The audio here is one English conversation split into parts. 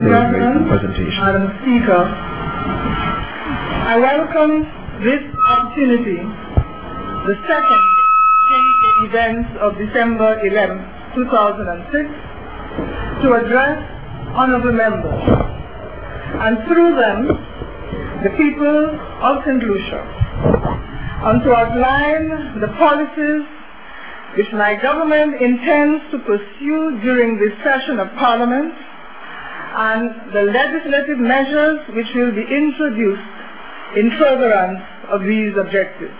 Madam Speaker, I welcome this opportunity, the second events of December 11, 2006, to address honorable members, and through them, the people of St. Lucia, and to outline the policies which my government intends to pursue during this session of Parliament and the legislative measures which will be introduced in furtherance of these objectives.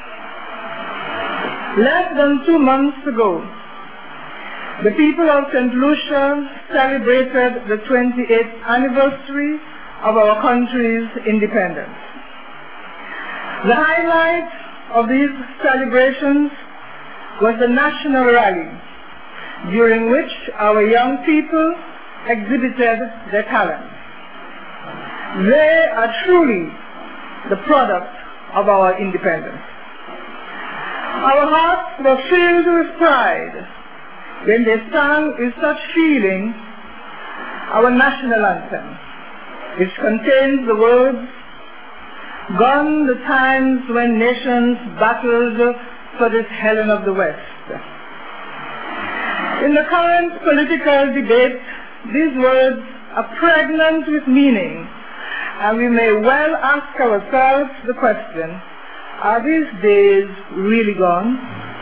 Less than 2 months ago, the people of St. Lucia celebrated the 28th anniversary of our country's independence. The highlight of these celebrations was the national rally, during which our young people exhibited their talents. They are truly the product of our independence. Our hearts were filled with pride when they sang with such feeling our national anthem, which contains the words, "Gone the times when nations battled for this Helen of the West." In the current political debate, these words are pregnant with meaning, and we may well ask ourselves the question, are these days really gone?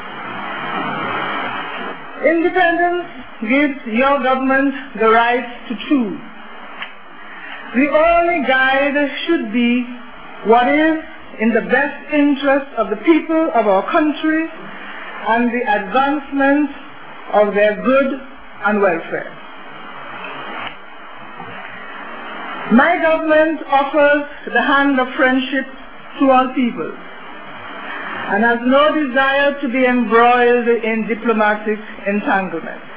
Independence gives your government the right to choose. The only guide should be what is in the best interest of the people of our country and the advancement of their good and welfare. My government offers the hand of friendship to all people and has no desire to be embroiled in diplomatic entanglements.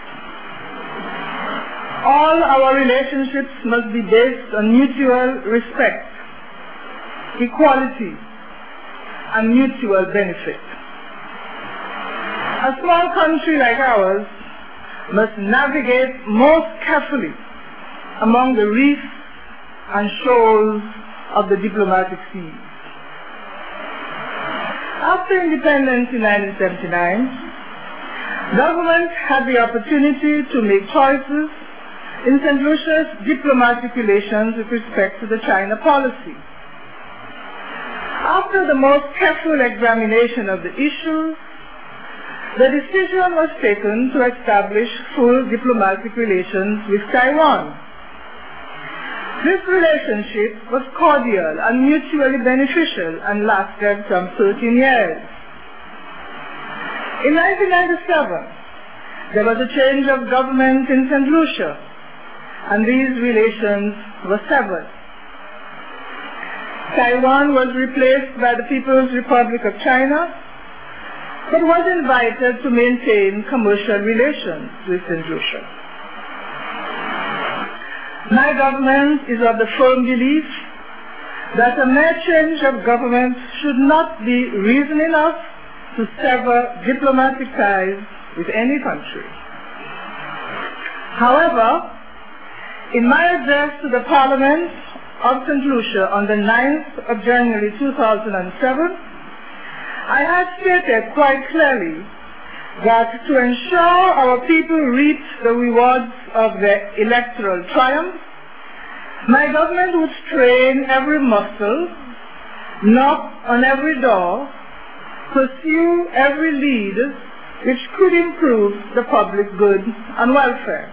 All our relationships must be based on mutual respect, equality, and mutual benefit. A small country like ours must navigate most carefully among the reefs and shoals of the diplomatic seas. After independence in 1979, government had the opportunity to make choices in St. Lucia's diplomatic relations with respect to the China policy. After the most careful examination of the issues, the decision was taken to establish full diplomatic relations with Taiwan. This relationship was cordial and mutually beneficial and lasted some 13 years. In 1997, there was a change of government in St. Lucia, and these relations were severed. Taiwan was replaced by the People's Republic of China, but was invited to maintain commercial relations with St. Lucia. My government is of the firm belief that a mere change of government should not be reason enough to sever diplomatic ties with any country. However, in my address to the Parliament of St. Lucia on the 9th of January 2007, I had stated quite clearly that to ensure our people reap the rewards of their electoral triumph, my government would strain every muscle, knock on every door, pursue every lead which could improve the public good and welfare.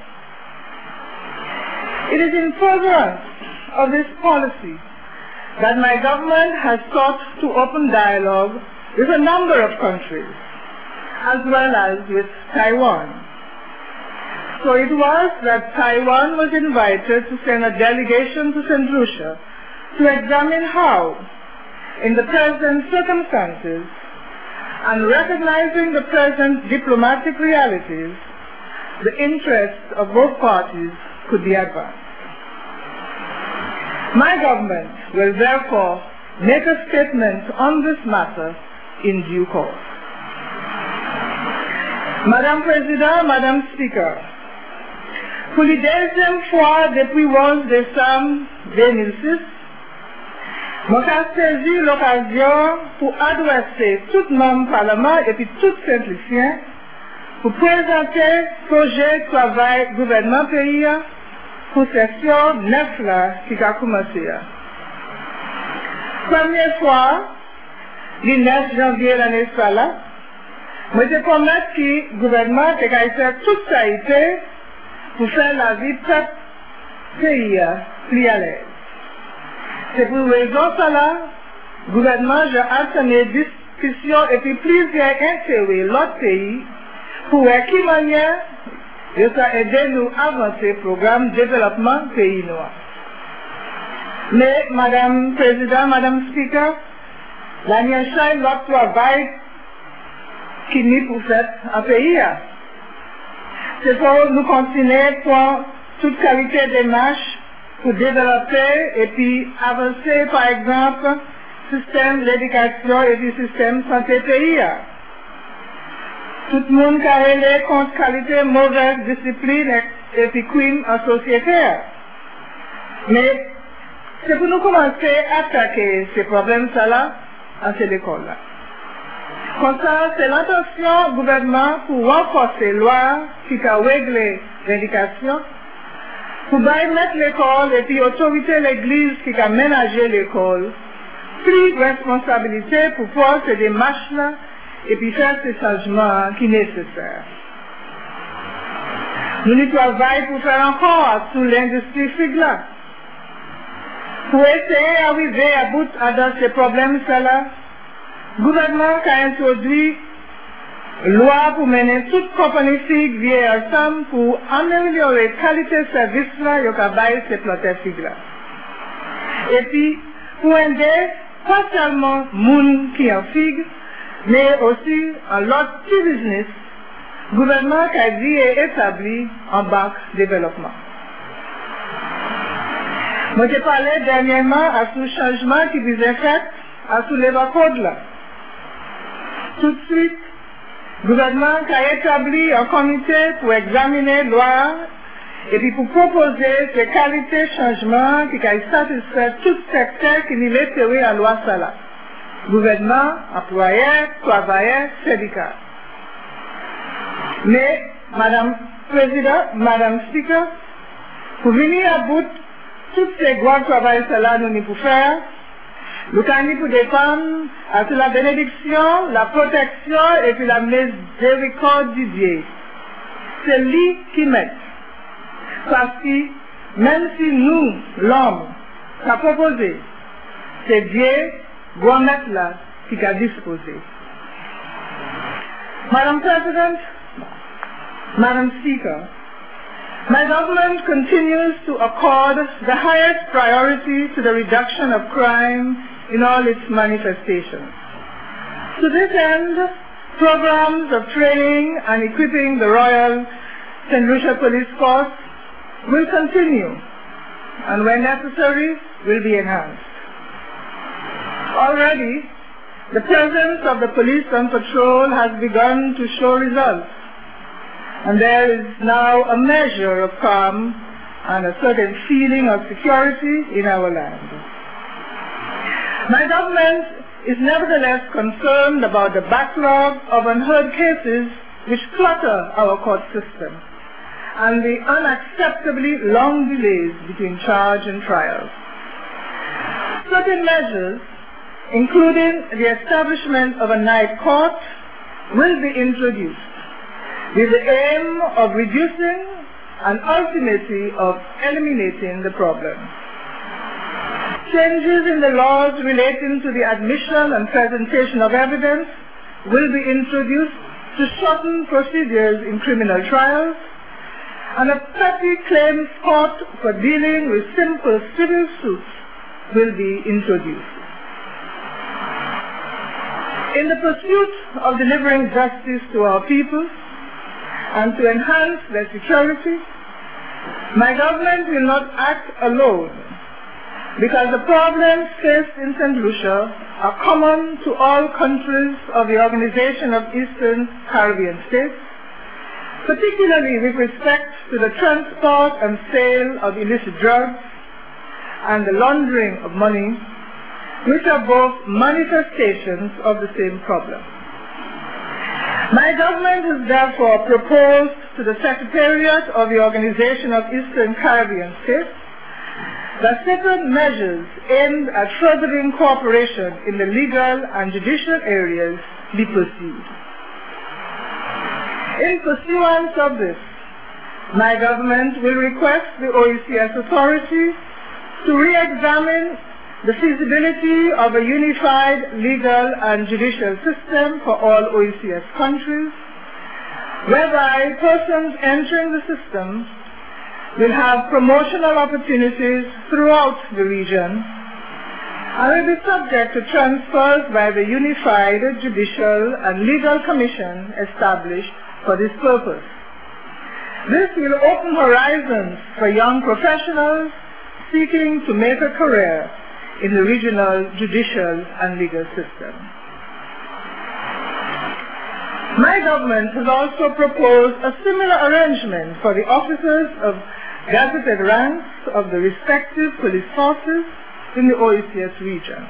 It is in furtherance of this policy that my government has sought to open dialogue with a number of countries, as well as with Taiwan. So it was that Taiwan was invited to send a delegation to St. Lucia to examine how, in the present circumstances, and recognizing the present diplomatic realities, the interests of both parties could be advanced. My government will therefore make a statement on this matter in due course. Madam President, Madam Speaker, Pour la deuxième fois depuis le 11 décembre 2006, je ai saisi l'occasion pour adresser tout membre du Parlement et puis tout simplicien pour présenter le projet de travail du gouvernement pays pour la session 9 qui a commencé. Première fois, le 9 janvier l'année là, je me promets que le gouvernement a fait toute sa été pour faire la vie de ce pays plus à l'aise. C'est pour raison cela, le gouvernement a entamé des discussions et puis plusieurs intérêts l'autre pays pour voir qui manière de aider nous à avancer le programme de développement pays noir. Mais, Madame Président, Madame Speaker, la nation doit travailler qui n'est pour faire un pays. C'est pour nous continuer pour toute qualité des marches pour développer et puis avancer, par exemple, le système de l'éducation et le système de santé pays. Tout le monde qui a relé contre qualité, mauvaise discipline et puis crime en société. Mais c'est pour nous commencer à attaquer ces problèmes-là à cette école-là. Comme ça, c'est l'intention du gouvernement pour renforcer la loi qui a réglé l'éducation, pour mettre l'école et puis autorité l'église qui a ménagé l'école, plus de responsabilité pour faire ces démarches-là et puis faire ces changements qui sont nécessaires. Nous travaillons pour faire encore sur l'industrie FIG-là. Pour essayer d'arriver à bout de ces problèmes-là, le gouvernement a introduit une loi pour mener toute compagnie FIG via ensemble pour améliorer la qualité de service-là et de ces plotteurs FIG-là. Et puis, pour aider pas seulement les gens qui ont FIG, mais aussi l'autre petit business, le gouvernement a dit et établi en banque de développement. Moi, j'ai parlé dernièrement à ce changement qui vous est fait à ce level code là. Tout de suite, le gouvernement a établi un comité pour examiner la loi et puis pour proposer ces qualités de changement qui ont satisfait tout secteur qui est l'intérêt à la loi Salah. Gouvernement, employeurs, travailleurs, syndicats. Mais, Madame Présidente, Madame Speaker, pour venir à bout tous ces grands travaux là nous pour faire, nous avons pour défendre à la bénédiction, la protection et puis la miséricorde du Dieu. C'est lui qui met. Parce que même si nous, l'homme, a proposé, c'est Dieu, doit mettre là, qui a disposé. Madam President, Madam Speaker, my government continues to accord the highest priority to the reduction of crime in all its manifestations. To this end, programs of training and equipping the Royal St. Lucia Police Force will continue and when necessary will be enhanced. Already, the presence of the police on patrol has begun to show results, and there is now a measure of calm and a certain feeling of security in our land. My government is nevertheless concerned about the backlog of unheard cases which clutter our court system and the unacceptably long delays between charge and trial. Certain measures, including the establishment of a night court, will be introduced with the aim of reducing and ultimately of eliminating the problem. Changes in the laws relating to the admission and presentation of evidence will be introduced to shorten procedures in criminal trials, and a petty claims court for dealing with simple civil suits will be introduced. In the pursuit of delivering justice to our people and to enhance their security, my government will not act alone because the problems faced in St. Lucia are common to all countries of the Organization of Eastern Caribbean States, particularly with respect to the transport and sale of illicit drugs and the laundering of money, which are both manifestations of the same problem. My government has therefore proposed to the Secretariat of the Organization of Eastern Caribbean States that separate measures aimed at furthering cooperation in the legal and judicial areas be pursued. In pursuance of this, my government will request the OECS authorities to re-examine the feasibility of a unified legal and judicial system for all OECS countries, whereby persons entering the system will have promotional opportunities throughout the region and will be subject to transfers by the unified judicial and legal commission established for this purpose. This will open horizons for young professionals seeking to make a career in the regional judicial and legal system. My government has also proposed a similar arrangement for the officers of gazetted ranks of the respective police forces in the OECS region.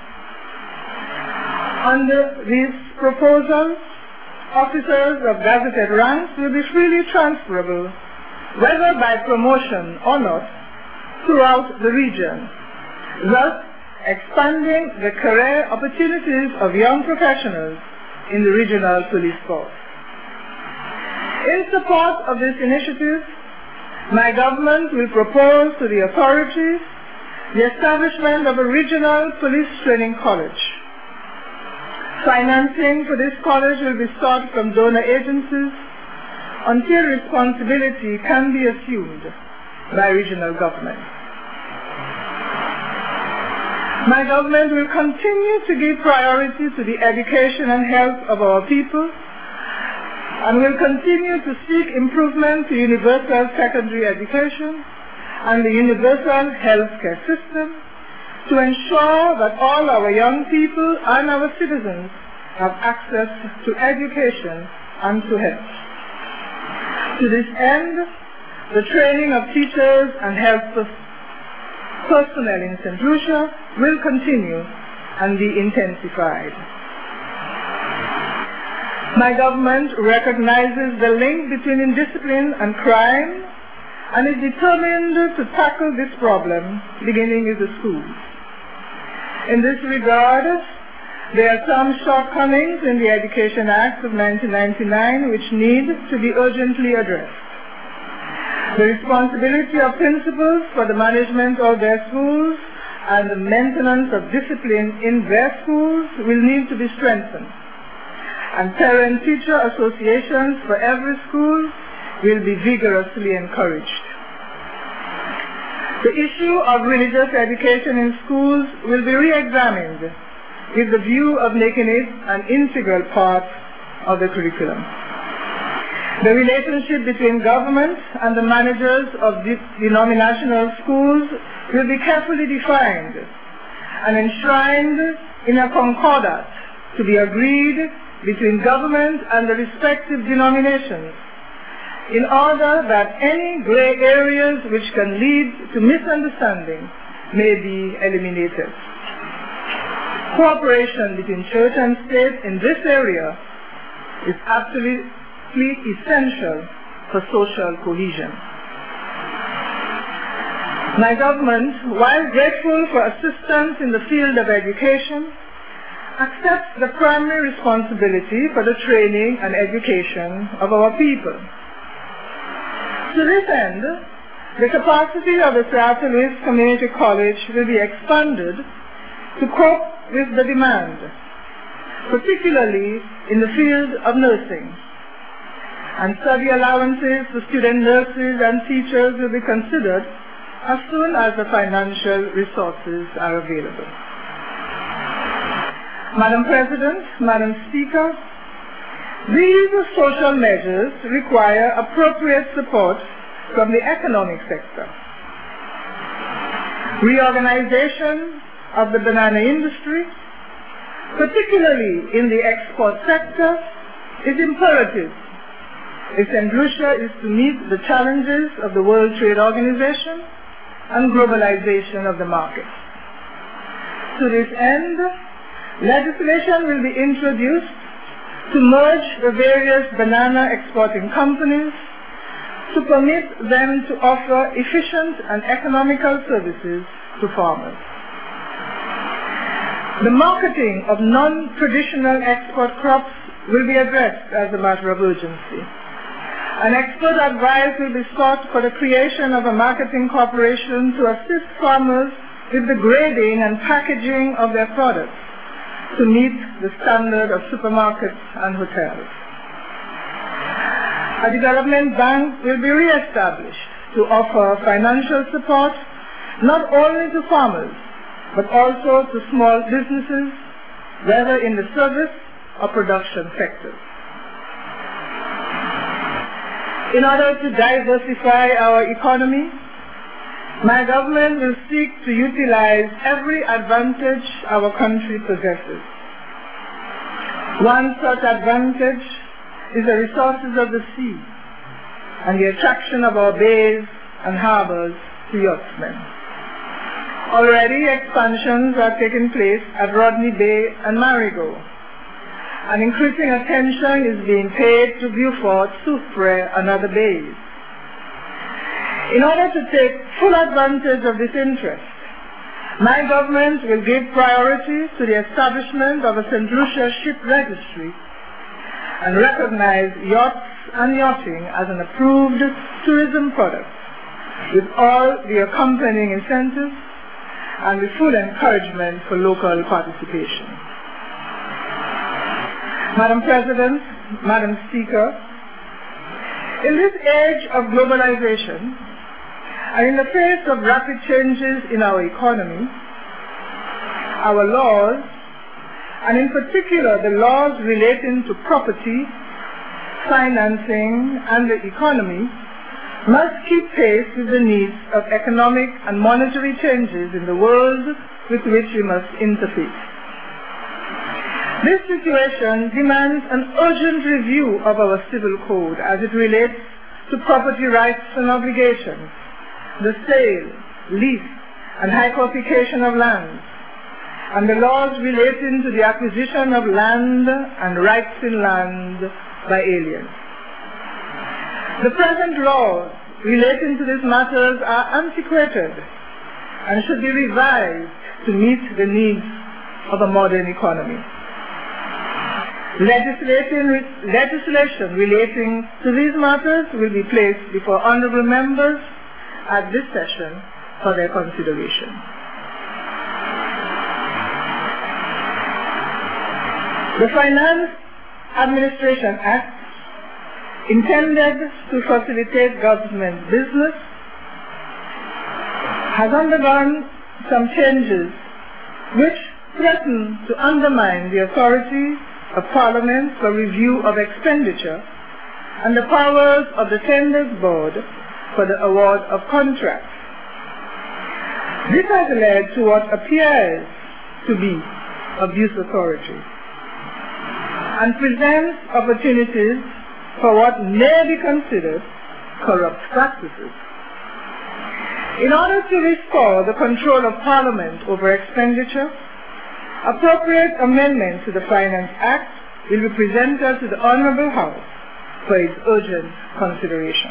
Under these proposals, officers of gazetted ranks will be freely transferable, whether by promotion or not, throughout the region, thus expanding the career opportunities of young professionals in the regional police force. In support of this initiative, my government will propose to the authorities the establishment of a regional police training college. Financing for this college will be sought from donor agencies until responsibility can be assumed by regional government. My government will continue to give priority to the education and health of our people and will continue to seek improvement to universal secondary education and the universal health care system to ensure that all our young people and our citizens have access to education and to health. To this end, the training of teachers and health personnel in St. Lucia will continue and be intensified. My government recognizes the link between indiscipline and crime and is determined to tackle this problem beginning in the schools. In this regard, there are some shortcomings in the Education Act of 1999 which need to be urgently addressed. The responsibility of principals for the management of their schools and the maintenance of discipline in their schools will need to be strengthened, and parent-teacher associations for every school will be vigorously encouraged. The issue of religious education in schools will be re-examined with the view of making it an integral part of the curriculum. The relationship between government and the managers of denominational schools will be carefully defined and enshrined in a concordat to be agreed between government and the respective denominations in order that any gray areas which can lead to misunderstanding may be eliminated. Cooperation between church and state in this area is absolutely essential for social cohesion. My government, while grateful for assistance in the field of education, accepts the primary responsibility for the training and education of our people. To this end, the capacity of the Seattle Louis Community College will be expanded to cope with the demand, particularly in the field of nursing. And study allowances for student nurses and teachers will be considered as soon as the financial resources are available. Madam President, Madam Speaker, these social measures require appropriate support from the economic sector. Reorganization of the banana industry, particularly in the export sector, is imperative Its St. Lucia is to meet the challenges of the World Trade Organization and globalization of the market. To this end, legislation will be introduced to merge the various banana exporting companies to permit them to offer efficient and economical services to farmers. The marketing of non-traditional export crops will be addressed as a matter of urgency. An expert advice will be sought for the creation of a marketing corporation to assist farmers with the grading and packaging of their products to meet the standard of supermarkets and hotels. A development bank will be re-established to offer financial support not only to farmers but also to small businesses, whether in the service or production sectors. In order to diversify our economy, my government will seek to utilize every advantage our country possesses. One such advantage is the resources of the sea and the attraction of our bays and harbors to yachtsmen. Already expansions are taking place at Rodney Bay and Marigot, and increasing attention is being paid to Beaufort, Soufrière, and other bays. In order to take full advantage of this interest, my government will give priority to the establishment of a St. Lucia ship registry and recognize yachts and yachting as an approved tourism product with all the accompanying incentives and with full encouragement for local participation. Madam President, Madam Speaker, in this age of globalization, and in the face of rapid changes in our economy, our laws, and in particular the laws relating to property, financing, and the economy, must keep pace with the needs of economic and monetary changes in the world with which we must interface. This situation demands an urgent review of our civil code as it relates to property rights and obligations, the sale, lease, and hypothecation of lands, and the laws relating to the acquisition of land and rights in land by aliens. The present laws relating to these matters are antiquated and should be revised to meet the needs of a modern economy. Legislation relating to these matters will be placed before honorable members at this session for their consideration. The Finance Administration Act, intended to facilitate government business, has undergone some changes which threaten to undermine the authority of Parliament for review of expenditure and the powers of the Tenders Board for the award of contracts. This has led to what appears to be abuse authority and presents opportunities for what may be considered corrupt practices. In order to restore the control of Parliament over expenditure, appropriate amendments to the Finance Act will be presented to the Honourable House for its urgent consideration.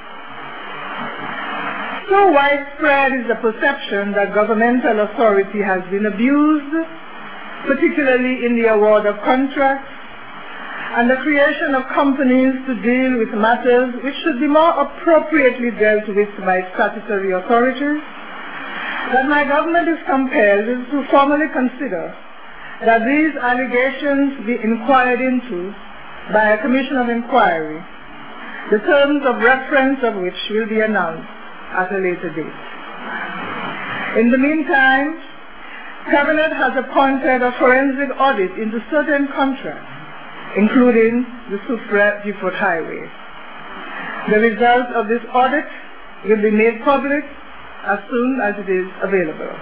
So widespread is the perception that governmental authority has been abused, particularly in the award of contracts and the creation of companies to deal with matters which should be more appropriately dealt with by statutory authorities, that my government is compelled to formally consider that these allegations be inquired into by a commission of inquiry, the terms of reference of which will be announced at a later date. In the meantime, Cabinet has appointed a forensic audit into certain contracts, including the Soufrière-Beaufort Highway. The result of this audit will be made public as soon as it is available.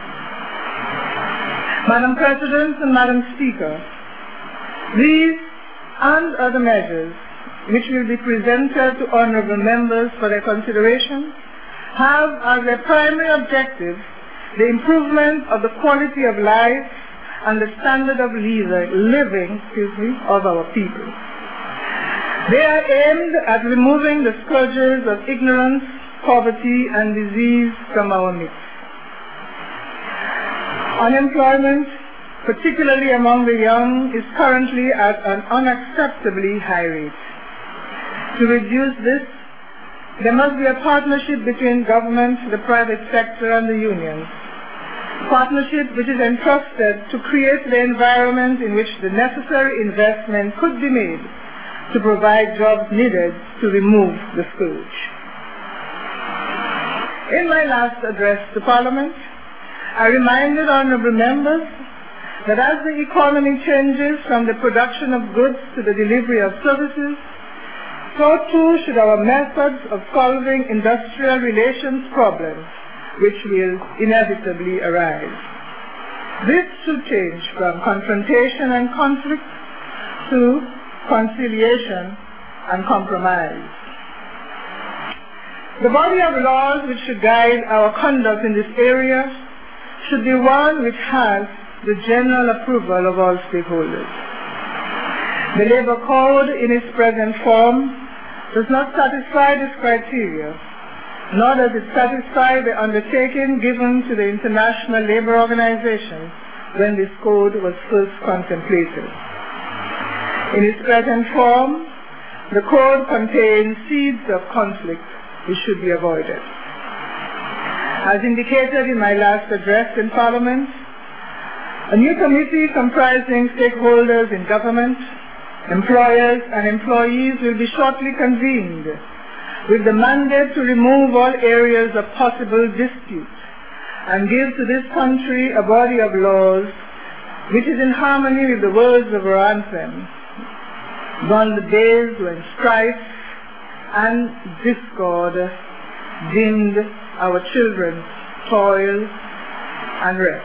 Madam President and Madam Speaker, these and other measures which will be presented to honorable members for their consideration, have as their primary objective the improvement of the quality of life and the standard of living of our people. They are aimed at removing the scourges of ignorance, poverty, and disease from our midst. Unemployment, particularly among the young, is currently at an unacceptably high rate. To reduce this, there must be a partnership between government, the private sector, and the unions. Partnership which is entrusted to create the environment in which the necessary investment could be made to provide jobs needed to remove the scourge. In my last address to Parliament, I reminded honorable members that as the economy changes from the production of goods to the delivery of services, so too should our methods of solving industrial relations problems, which will inevitably arise. This should change from confrontation and conflict to conciliation and compromise. The body of laws which should guide our conduct in this area should be one which has the general approval of all stakeholders. The Labour Code in its present form does not satisfy this criteria, nor does it satisfy the undertaking given to the International Labour Organization when this code was first contemplated. In its present form, the code contains seeds of conflict which should be avoided. As indicated in my last address in Parliament, a new committee comprising stakeholders in government, employers and employees will be shortly convened with the mandate to remove all areas of possible dispute and give to this country a body of laws which is in harmony with the words of our anthem, gone the days when strife and discord dimmed our children's toil and rest.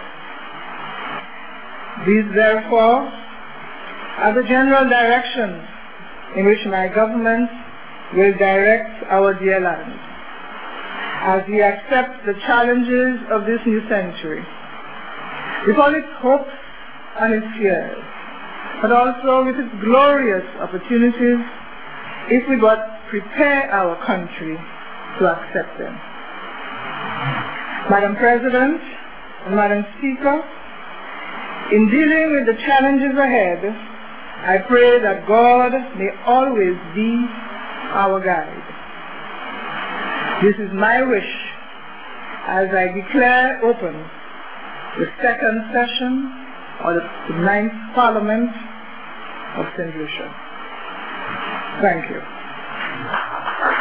These, therefore, are the general directions in which my government will direct our dear land as we accept the challenges of this new century, with all its hopes and its fears, but also with its glorious opportunities if we but prepare our country to accept them. Madam President and Madam Speaker, in dealing with the challenges ahead, I pray that God may always be our guide. This is my wish as I declare open the second session of the 9th Parliament of St. Lucia. Thank you.